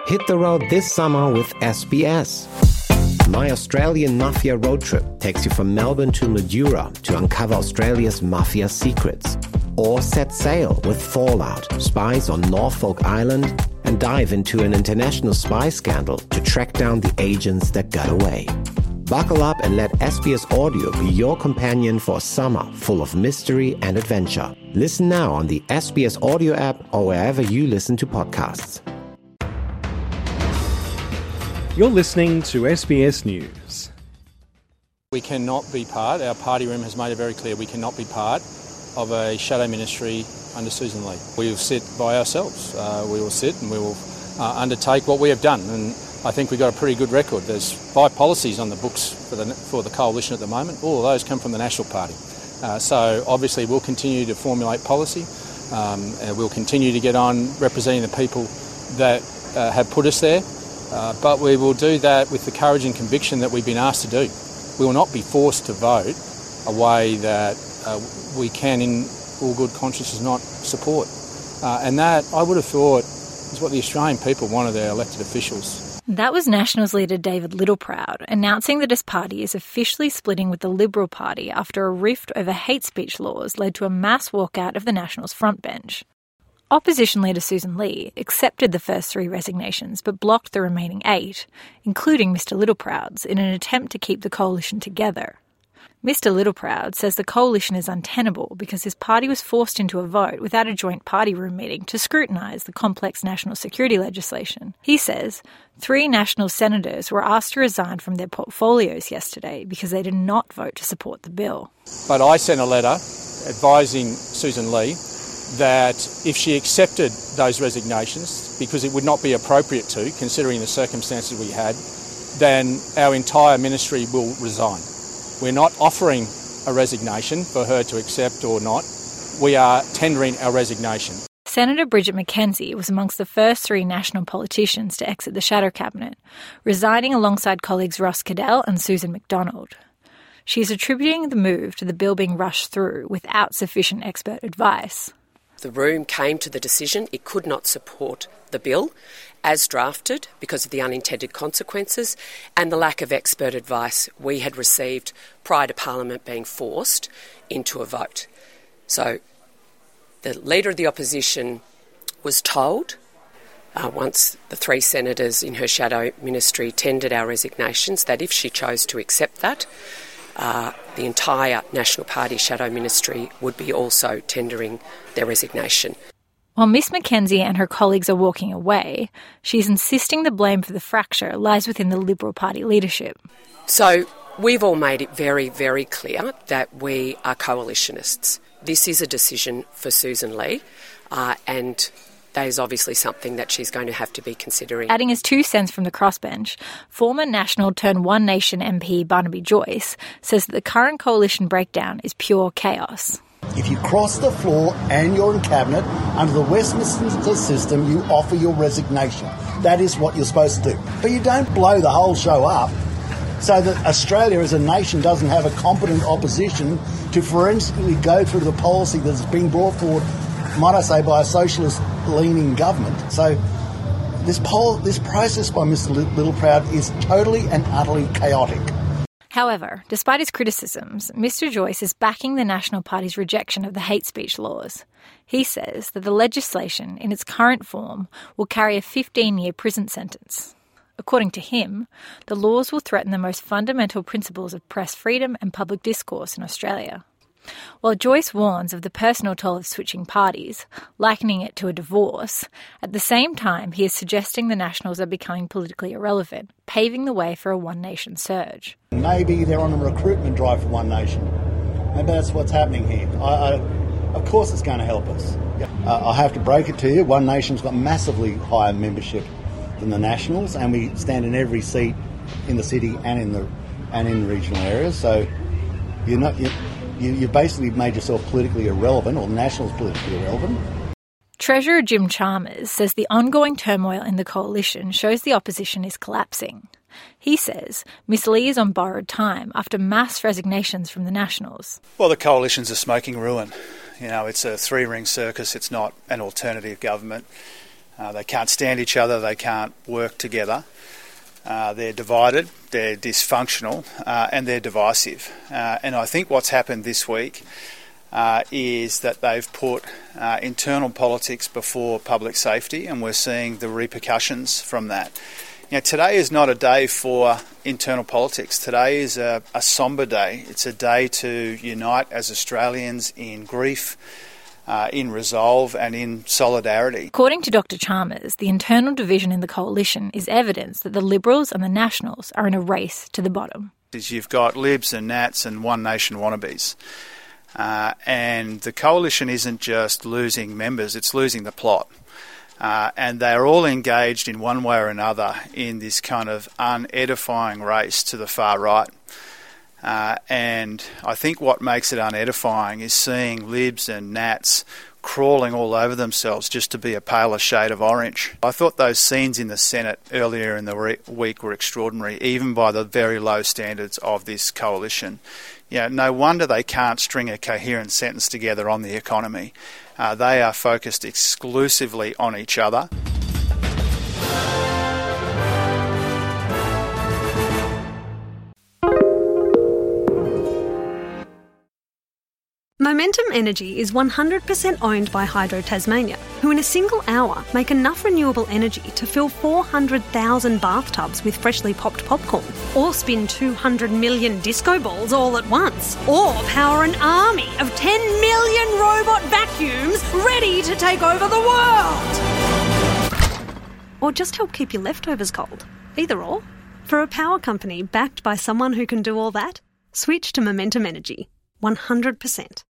Hit the road this summer with SBS. My Australian Mafia road trip takes you from Melbourne to Madura to uncover Australia's mafia secrets. Or set sail with Fallout, Spies on Norfolk Island, and dive into an international spy scandal to track down the agents that got away. Buckle up and let SBS Audio be your companion for a summer full of mystery and adventure. Listen now on the SBS Audio app or wherever you listen to podcasts. You're listening to SBS News. We cannot be part, our party room has made it very clear, we cannot be part of a shadow ministry under Susan Lee. We will sit by ourselves. We will sit and we will undertake what we have done. And I think we've got a pretty good record. There's 5 policies on the books for the coalition at the moment. All of those come from the National Party. So obviously we'll continue to formulate policy. And we'll continue to get on representing the people that have put us there. But we will do that with the courage and conviction that we've been asked to do. We will not be forced to vote a way that we can, in all good conscience, not support. And that, I would have thought, is what the Australian people want of their elected officials. That was Nationals leader David Littleproud announcing that his party is officially splitting with the Liberal Party after a rift over hate speech laws led to a mass walkout of the Nationals frontbench. Opposition leader Susan Lee accepted the first 3 resignations but blocked the remaining 8, including Mr Littleproud's, in an attempt to keep the coalition together. Mr Littleproud says the coalition is untenable because his party was forced into a vote without a joint party room meeting to scrutinise the complex national security legislation. He says 3 National senators were asked to resign from their portfolios yesterday because they did not vote to support the bill. But I sent a letter advising Susan Lee that if she accepted those resignations, because it would not be appropriate to, considering the circumstances we had, then our entire ministry will resign. We're not offering a resignation for her to accept or not. We are tendering our resignation. Senator Bridget McKenzie was amongst the first 3 National politicians to exit the shadow cabinet, resigning alongside colleagues Ross Cadell and Susan McDonald. She's attributing the move to the bill being rushed through without sufficient expert advice. The room came to the decision it could not support the bill as drafted because of the unintended consequences and the lack of expert advice we had received prior to Parliament being forced into a vote. So the Leader of the Opposition was told, once the 3 senators in her shadow ministry tendered our resignations, that if she chose to accept that, the entire National Party shadow ministry would be also tendering their resignation. While Miss McKenzie and her colleagues are walking away, she's insisting the blame for the fracture lies within the Liberal Party leadership. So we've all made it very, very clear that we are coalitionists. This is a decision for Susan Lee, and that is obviously something that she's going to have to be considering. Adding his 2 cents from the crossbench, former National turned One Nation MP Barnaby Joyce says that the current coalition breakdown is pure chaos. If you cross the floor and you're in cabinet, under the Westminster system, you offer your resignation. That is what you're supposed to do. But you don't blow the whole show up so that Australia as a nation doesn't have a competent opposition to forensically go through the policy that's being brought forward, might I say, by a socialist-leaning government. So this process by Mr Littleproud is totally and utterly chaotic. However, despite his criticisms, Mr Joyce is backing the National Party's rejection of the hate speech laws. He says that the legislation, in its current form, will carry a 15-year prison sentence. According to him, the laws will threaten the most fundamental principles of press freedom and public discourse in Australia. While Joyce warns of the personal toll of switching parties, likening it to a divorce, at the same time he is suggesting the Nationals are becoming politically irrelevant, paving the way for a One Nation surge. Maybe they're on a recruitment drive for One Nation. Maybe that's what's happening here. Of course it's going to help us. I have to break it to you, One Nation's got massively higher membership than the Nationals, and we stand in every seat in the city and in the regional areas, so you basically made yourself politically irrelevant, or the Nationals politically irrelevant. Treasurer Jim Chalmers says the ongoing turmoil in the coalition shows the opposition is collapsing. He says Miss Lee is on borrowed time after mass resignations from the Nationals. Well, the coalition's a smoking ruin. You know, it's a 3-ring circus. It's not an alternative government. They can't stand each other, they can't work together. They're divided, they're dysfunctional, and they're divisive. And I think what's happened this week is that they've put internal politics before public safety, and we're seeing the repercussions from that. Today is not a day for internal politics. Today is a sombre day. It's a day to unite as Australians in grief, in resolve and in solidarity. According to Dr Chalmers, the internal division in the coalition is evidence that the Liberals and the Nationals are in a race to the bottom. You've got Libs and Nats and One Nation wannabes. And the coalition isn't just losing members, it's losing the plot. And they're all engaged in one way or another in this kind of unedifying race to the far right. And I think what makes it unedifying is seeing Libs and Nats crawling all over themselves just to be a paler shade of orange. I thought those scenes in the Senate earlier in the week were extraordinary, even by the very low standards of this coalition. No wonder they can't string a coherent sentence together on the economy. They are focused exclusively on each other. Momentum Energy is 100% owned by Hydro Tasmania, who in a single hour make enough renewable energy to fill 400,000 bathtubs with freshly popped popcorn, or spin 200 million disco balls all at once, or power an army of 10 million robot vacuums ready to take over the world. Or just help keep your leftovers cold. Either or. For a power company backed by someone who can do all that, switch to Momentum Energy. 100%.